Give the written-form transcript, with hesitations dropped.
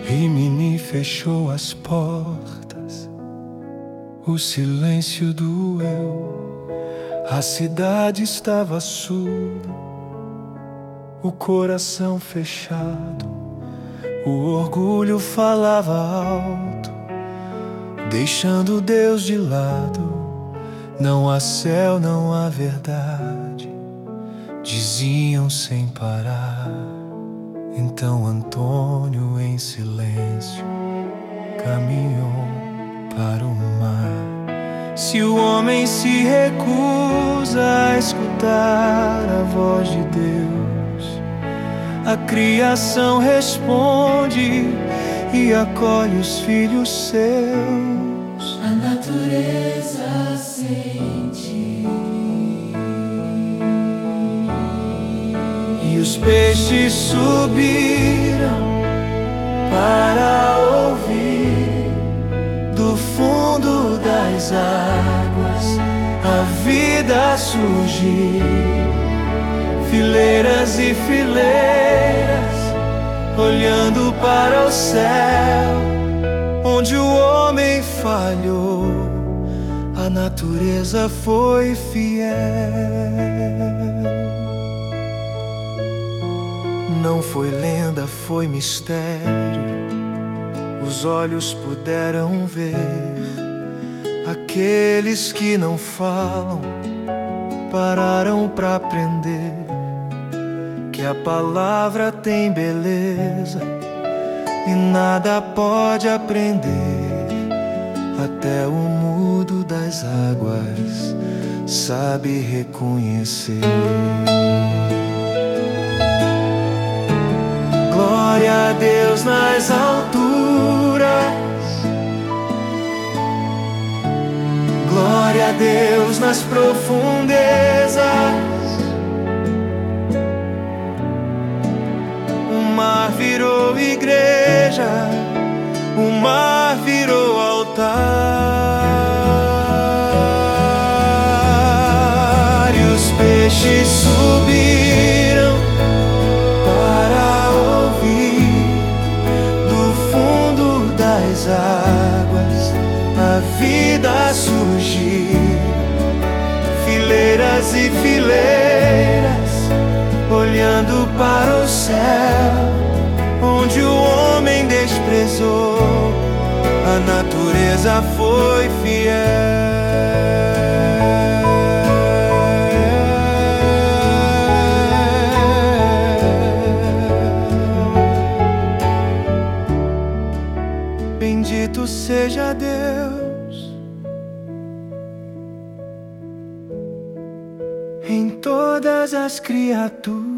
Rimini fechou as portas, o silêncio doeu, a cidade estava surda, o coração fechado, o orgulho falava alto, deixando Deus de lado. Não há céu, não há verdade, diziam sem parar. Então Antônio em silêncio caminhou para o mar. Se o homem se recusa a escutar a voz de Deus, a criação responde e acolhe os filhos seus. A natureza sente e os peixes subiram para ouvir do fundo das águas a vida surgir. Fileiras e fileiras olhando para o céu, onde o homem falhou, a natureza foi fiel. Não foi lenda, foi mistério, os olhos puderam ver. Aqueles que não falam pararam pra aprender que a palavra tem beleza e nada pode aprender. Até o mudo das águas sabe reconhecer. Glória a Deus nas alturas, glória a Deus nas profundezas. O mar virou igreja, o mar virou altar, e os peixes subiram para ouvir do fundo das águas a vida surgir. Fileiras e fileiras olhando para o céu, onde o homem desprezou, a natureza foi fiel. Bendito seja Deus em todas as criaturas.